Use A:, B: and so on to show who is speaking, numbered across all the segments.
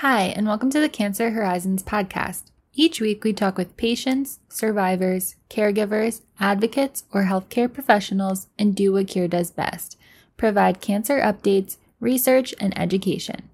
A: Hi, and welcome to the Cancer Horizons podcast. Each week, we talk with patients, survivors, caregivers, advocates, or healthcare professionals and do what CURE does best: provide cancer updates, research, and education.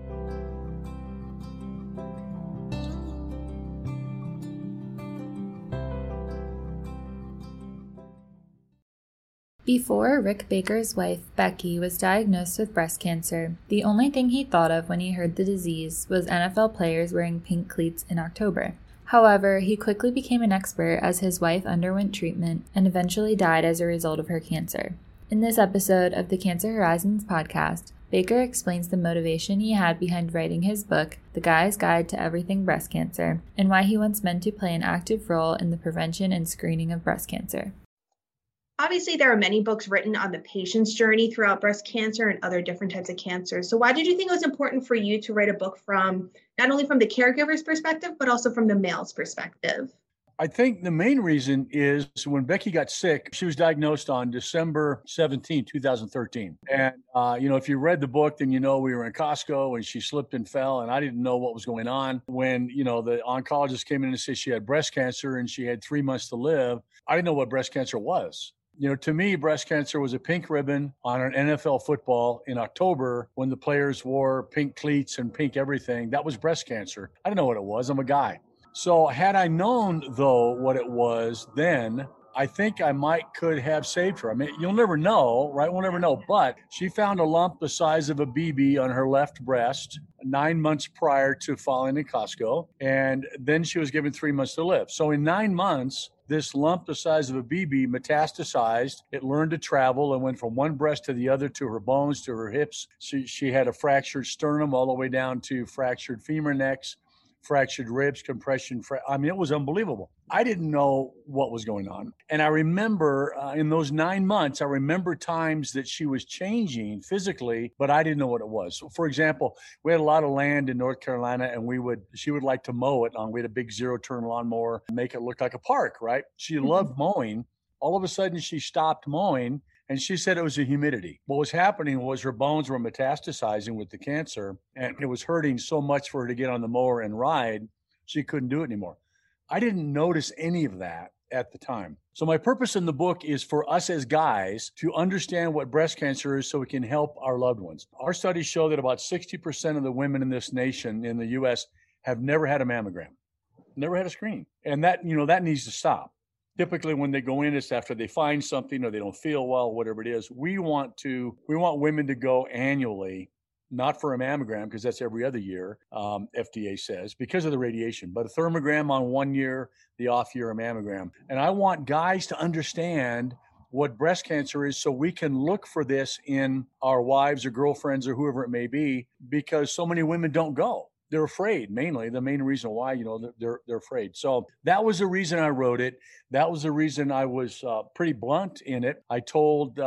A: Before Rick Baker's wife, Becky, was diagnosed with breast cancer, the only thing he thought of when he heard the disease was NFL players wearing pink cleats in October. However, he quickly became an expert as his wife underwent treatment and eventually died as a result of her cancer. In this episode of the Cancer Horizons podcast, Baker explains the motivation he had behind writing his book, The Guy's Guide to Everything Breast Cancer, and why he wants men to play an active role in the prevention and screening of breast cancer.
B: Obviously, there are many books written on the patient's journey throughout breast cancer and other different types of cancers. So why did you think it was important for you to write a book from not only from the caregiver's perspective, but also from the male's perspective?
C: I think the main reason is when Becky got sick, she was diagnosed on December 17, 2013. And, if you read the book, then we were in Costco and she slipped and fell and I didn't know what was going on. When, the oncologist came in and said she had breast cancer and she had 3 months to live, I didn't know what breast cancer was. To me, breast cancer was a pink ribbon on an NFL football in October when the players wore pink cleats and pink everything. That was breast cancer. I didn't know what it was. I'm a guy. So had I known, though, what it was then, I think I could have saved her. I mean, you'll never know, right? We'll never know. But she found a lump the size of a BB on her left breast 9 months prior to falling in Costco. And then she was given 3 months to live. So in 9 months, this lump the size of a BB metastasized. It learned to travel and went from one breast to the other, to her bones, to her hips. She had a fractured sternum all the way down to fractured femur necks, fractured ribs, compression. It was unbelievable. I didn't know what was going on. And I remember in those 9 months, I remember times that she was changing physically, but I didn't know what it was. So for example, we had a lot of land in North Carolina and she would like to mow it. We had a big 0-turn lawnmower, make it look like a park, right? She loved mowing. All of a sudden she stopped mowing. And she said it was the humidity. What was happening was her bones were metastasizing with the cancer, and it was hurting so much for her to get on the mower and ride, she couldn't do it anymore. I didn't notice any of that at the time. So my purpose in the book is for us as guys to understand what breast cancer is so we can help our loved ones. Our studies show that about 60% of the women in this nation, in the U.S., have never had a mammogram, never had a screening. And that needs to stop. Typically, when they go in, it's after they find something or they don't feel well, whatever it is. We want women to go annually, not for a mammogram because that's every other year, FDA says, because of the radiation, but a thermogram on 1 year, the off year a mammogram. And I want guys to understand what breast cancer is so we can look for this in our wives or girlfriends or whoever it may be, because so many women don't go. They're afraid, mainly. The main reason why, they're afraid. So that was the reason I wrote it. That was the reason I was pretty blunt in it. I told,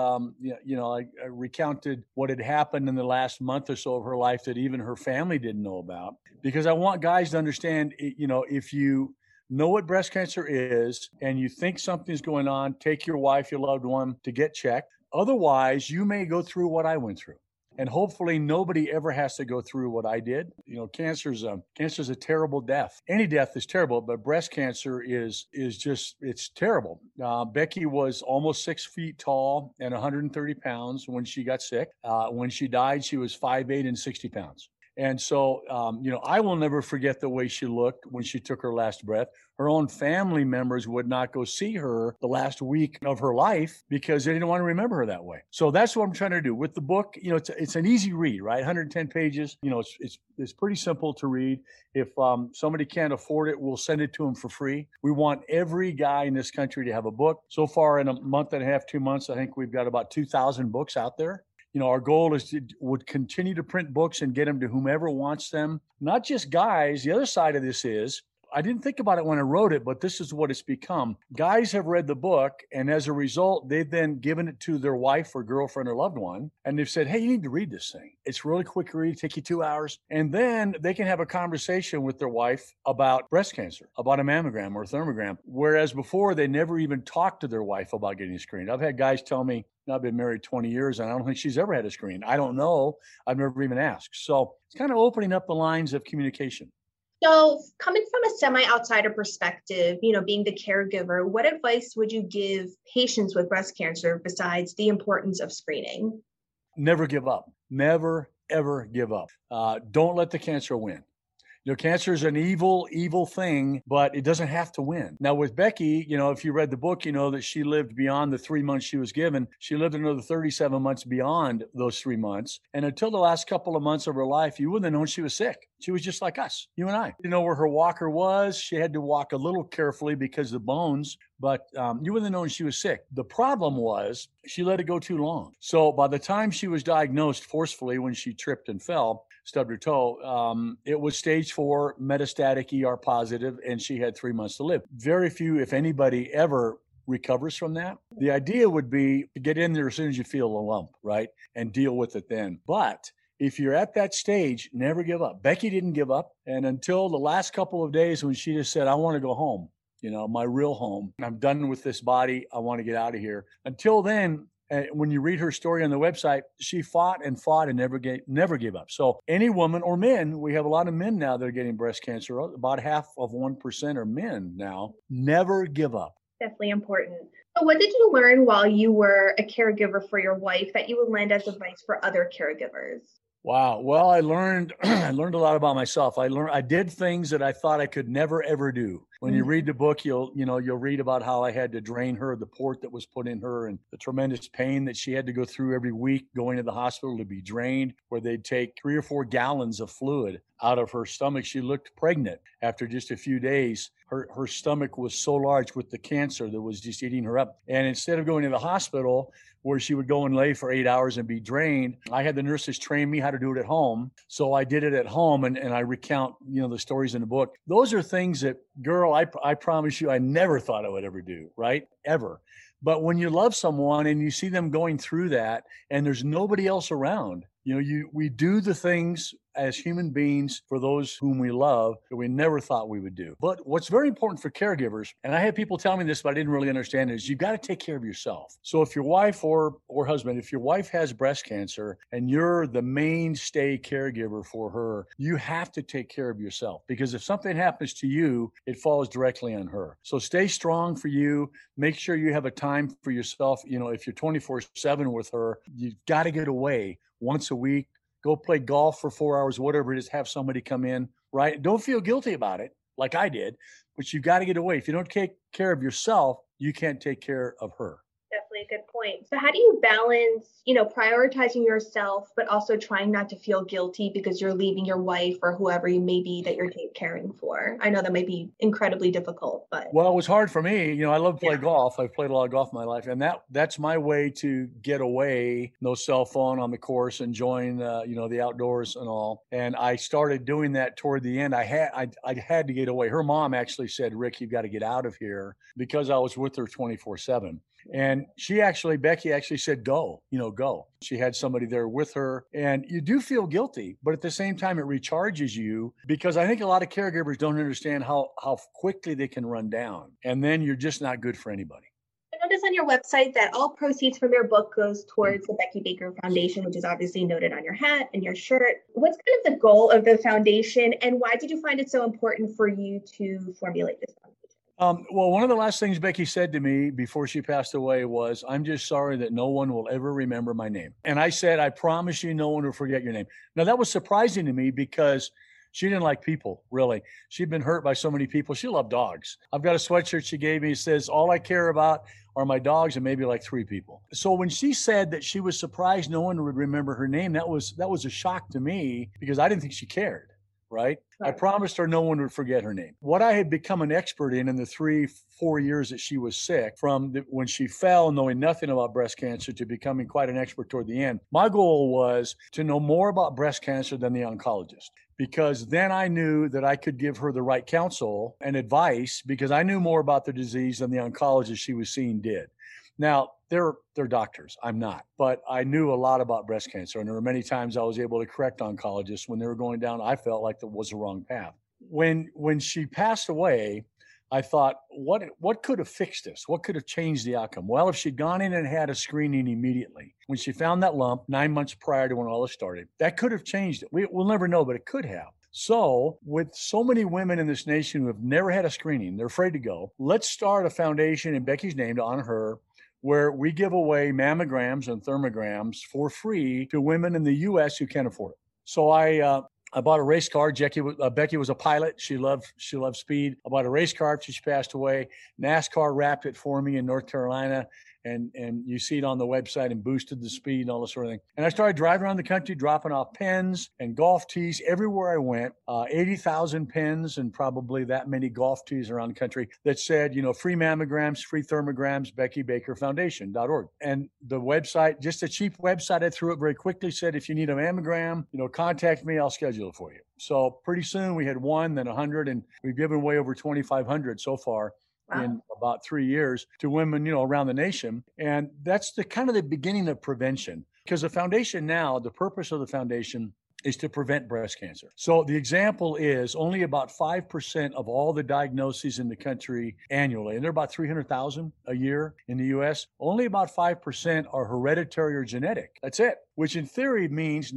C: I recounted what had happened in the last month or so of her life that even her family didn't know about. Because I want guys to understand, if you know what breast cancer is and you think something's going on, take your wife, your loved one to get checked. Otherwise, you may go through what I went through. And hopefully nobody ever has to go through what I did. Cancer's a terrible death. Any death is terrible, but breast cancer is just, it's terrible. Becky was almost 6 feet tall and 130 pounds when she got sick. When she died, she was 5'8" and 60 pounds. And so, I will never forget the way she looked when she took her last breath. Her own family members would not go see her the last week of her life because they didn't want to remember her that way. So that's what I'm trying to do with the book. It's an easy read, right? 110 pages. It's pretty simple to read. If somebody can't afford it, we'll send it to them for free. We want every guy in this country to have a book. So far, in a month and a half, 2 months, I think we've got about 2,000 books out there. Our goal would continue to print books and get them to whomever wants them, not just guys. The other side of this is I didn't think about it when I wrote it, but this is what it's become. Guys have read the book, and as a result, they've then given it to their wife or girlfriend or loved one, and they've said, hey, you need to read this thing. It's really quick read, take you 2 hours. And then they can have a conversation with their wife about breast cancer, about a mammogram or a thermogram, whereas before they never even talked to their wife about getting screened. I've had guys tell me, I've been married 20 years and I don't think she's ever had a screen. I don't know. I've never even asked. So it's kind of opening up the lines of communication.
B: So coming from a semi-outsider perspective, being the caregiver, what advice would you give patients with breast cancer besides the importance of screening?
C: Never give up. Never, ever give up. Don't let the cancer win. Cancer is an evil, evil thing, but it doesn't have to win. Now with Becky, if you read the book, you know that she lived beyond the 3 months she was given. She lived another 37 months beyond those 3 months. And until the last couple of months of her life, you wouldn't have known she was sick. She was just like us, you and I. You know where her walker was. She had to walk a little carefully because of the bones, but you wouldn't have known she was sick. The problem was she let it go too long. So by the time she was diagnosed forcefully when she tripped and fell, stubbed her toe, it was stage 4 metastatic ER positive, and she had 3 months to live. Very few, if anybody, ever recovers from that. The idea would be to get in there as soon as you feel a lump, right? And deal with it then. But if you're at that stage, never give up. Becky didn't give up. And until the last couple of days when she just said, I want to go home, my real home. I'm done with this body. I want to get out of here. Until then, when you read her story on the website, she fought and never gave up. So any woman or men, we have a lot of men now that are getting breast cancer. About half of 1% are men now. Never give up.
B: Definitely important. So what did you learn while you were a caregiver for your wife that you would lend as advice for other caregivers?
C: Wow. Well, I learned a lot about myself. I did things that I thought I could never, ever do. When you read the book, you'll read about how I had to drain her, the port that was put in her, and the tremendous pain that she had to go through every week going to the hospital to be drained, where they'd take 3 or 4 gallons of fluid out of her stomach. She looked pregnant after just a few days. Her stomach was so large with the cancer that was just eating her up. And instead of going to the hospital where she would go and lay for 8 hours and be drained, I had the nurses train me how to do it at home. So I did it at home, and I recount, the stories in the book. Those are things that, girl, I promise you, I never thought I would ever do, right? Ever. But when you love someone and you see them going through that and there's nobody else around, we do the things as human beings for those whom we love that we never thought we would do. But what's very important for caregivers, and I had people tell me this, but I didn't really understand it, is you got to take care of yourself. So if your wife or husband, if your wife has breast cancer and you're the mainstay caregiver for her, you have to take care of yourself, because if something happens to you, it falls directly on her. So stay strong for you. Make sure you have a time for yourself. If you're 24/7 with her, you've got to get away once a week. Go play golf for 4 hours, whatever it is, have somebody come in, right? Don't feel guilty about it like I did, but you've got to get away. If you don't take care of yourself, you can't take care of her.
B: Definitely a good point. So how do you balance, prioritizing yourself, but also trying not to feel guilty because you're leaving your wife or whoever you may be that you're caring for? I know that might be incredibly difficult, but.
C: Well, it was hard for me. I love to play golf. I've played a lot of golf in my life, and that's my way to get away. No cell phone on the course, enjoying, the outdoors and all. And I started doing that toward the end. I had to get away. Her mom actually said, Rick, you've got to get out of here, because I was with her 24/7. And Becky actually said, go. She had somebody there with her, and you do feel guilty, but at the same time, it recharges you, because I think a lot of caregivers don't understand how quickly they can run down, and then you're just not good for anybody.
B: I noticed on your website that all proceeds from your book goes towards the Becky Baker Foundation, which is obviously noted on your hat and your shirt. What's kind of the goal of the foundation, and why did you find it so important for you to formulate this foundation?
C: Well, one of the last things Becky said to me before she passed away was, I'm just sorry that no one will ever remember my name. And I said, I promise you no one will forget your name. Now, that was surprising to me, because she didn't like people, really. She'd been hurt by so many people. She loved dogs. I've got a sweatshirt she gave me. It says, all I care about are my dogs and maybe like 3 people. So when she said that she was surprised no one would remember her name, that was a shock to me, because I didn't think she cared. Right? I promised her no one would forget her name. What I had become an expert in the 3-4 years that she was sick, from when she fell, knowing nothing about breast cancer, to becoming quite an expert toward the end, my goal was to know more about breast cancer than the oncologist. because then I knew that I could give her the right counsel and advice because I knew more about the disease than the oncologist she was seeing did. Now, they're doctors. I'm not. But I knew a lot about breast cancer. And there were many times I was able to correct oncologists when they were going down, I felt like that was the wrong path. When she passed away, I thought, what could have fixed this? What could have changed the outcome? Well, if she'd gone in and had a screening immediately, when she found that lump 9 months prior to when all this started, that could have changed it. We'll never know, but it could have. So with so many women in this nation who have never had a screening, they're afraid to go, let's start a foundation in Becky's name to honor her, where we give away mammograms and thermograms for free to women in the U.S. who can't afford it. So I bought a race car. Becky was a pilot. She loved speed. I bought a race car after she passed away. NASCAR wrapped it for me in North Carolina. And you see it on the website and boosted the speed and all this sort of thing. And I started driving around the country, dropping off pens and golf tees everywhere I went, 80,000 pens and probably that many golf tees around the country that said, free mammograms, free thermograms, BeckyBakerFoundation.org. And the website, just a cheap website, I threw up very quickly, said, if you need a mammogram, contact me, I'll schedule it for you. So pretty soon we had 1, then 100, and we've given away over 2,500 so far. Wow. In about 3 years to women, around the nation. And that's the kind of the beginning of prevention, because the foundation now, the purpose of the foundation is to prevent breast cancer. So the example is only about 5% of all the diagnoses in the country annually, and there are about 300,000 a year in the US, only about 5% are hereditary or genetic. That's it, which in theory means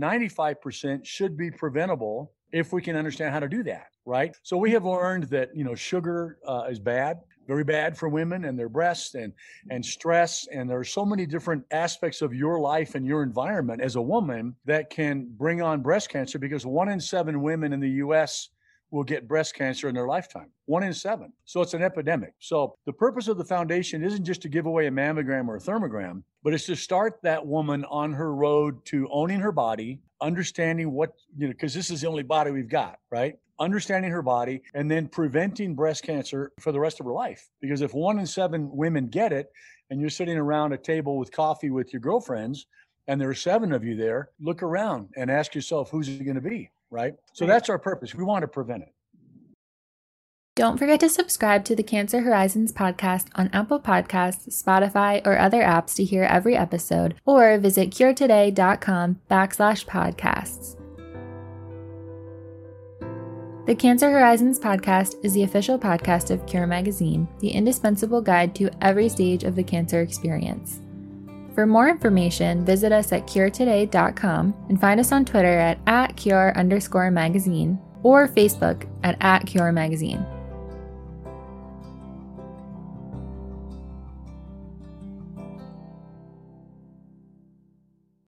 C: 95% should be preventable if we can understand how to do that, right? So we have learned that, sugar is bad. Very bad for women and their breasts and stress. And there are so many different aspects of your life and your environment as a woman that can bring on breast cancer, because 1 in 7 women in the U.S. will get breast cancer in their lifetime. 1 in 7. So it's an epidemic. So the purpose of the foundation isn't just to give away a mammogram or a thermogram, but it's to start that woman on her road to owning her body, understanding what, because this is the only body we've got, right? Understanding her body, and then preventing breast cancer for the rest of her life. Because if 1 in 7 women get it, and you're sitting around a table with coffee with your girlfriends, and there are 7 of you there, look around and ask yourself, who's it going to be, right? So that's our purpose. We want to prevent it.
A: Don't forget to subscribe to the Cancer Horizons podcast on Apple Podcasts, Spotify, or other apps to hear every episode, or visit curetoday.com/podcasts. The Cancer Horizons podcast is the official podcast of Cure Magazine, the indispensable guide to every stage of the cancer experience. For more information, visit us at curetoday.com and find us on Twitter at @cure_magazine or Facebook at @curemagazine.